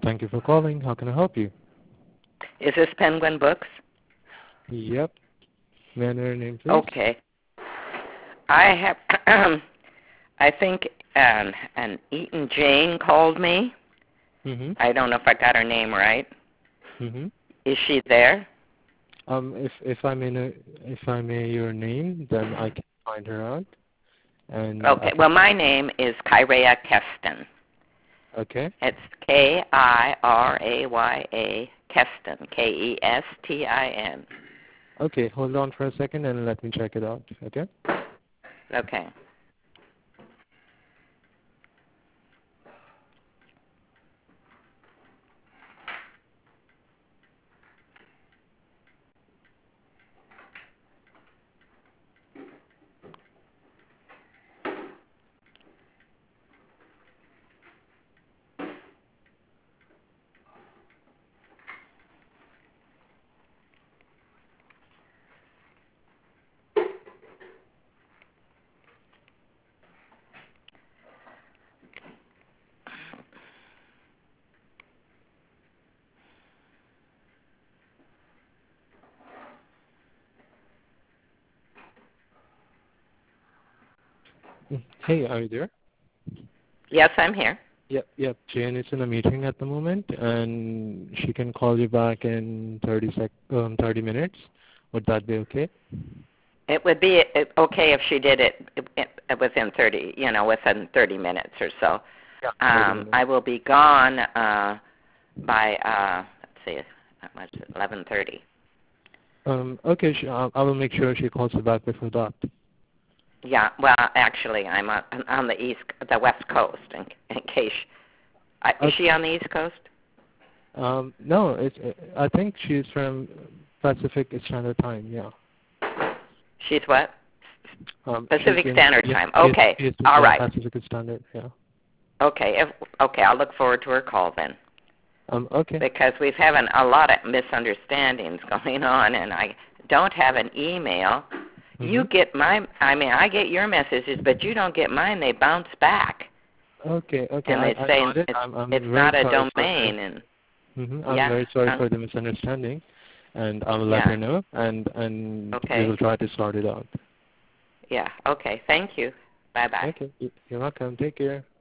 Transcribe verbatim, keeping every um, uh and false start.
Thank you for calling. How can I help you? Is this Penguin Books? Yep. May I know your name, please? Okay. I have, I think um, an Eaton Jane called me. Mm-hmm. I don't know if I got her name right. Mm-hmm. Is she there? Um, if if I may know, if I may your name, then I can find her out. And Okay. I can, Well, my name is Kyria Keston. okay. It's K I R A Y A Keston, K E S T I N. Okay, hold on for a second and let me check it out. Okay. Okay. Mm, Hey, are you there? Yes, I'm here. Yep, yep. Jane is in a meeting at the moment, and she can call you back in thirty sec, um, thirty minutes. Would that be okay? It would be okay if she did it within thirty, you know, within thirty minutes or so. Yeah. thirty Um, minutes. I will be gone uh, by uh, let's see, how much? eleven thirty. Um, okay, she, I, I will make sure she calls you back before that. Yeah. Well, actually, I'm on, on the east, the west coast. In, in case, uh, is Okay. she on the east coast? Um, no, it's, I think she's from Pacific Standard Time. Yeah. She's what? Um, Pacific she's in Standard yes, Time. yes, Okay. yes, All yeah, right. Pacific Standard. Yeah. Okay. If, okay. I'll look forward to her call then. Um, okay. Because we've having a lot of misunderstandings going on, and I don't have an email. Mm-hmm. You get my, I mean, I get your messages, but you don't get mine. They bounce back, Okay, okay, and I, they I say got it. it's I'm, I'm it's very not a sorry for domain, this. and Mm-hmm. I'm yeah, very sorry uh, for the misunderstanding, and I will let yeah, her know, and and we okay, will try to sort it out. yeah, okay. Thank you. Bye bye. Okay, y- you're welcome. Take care.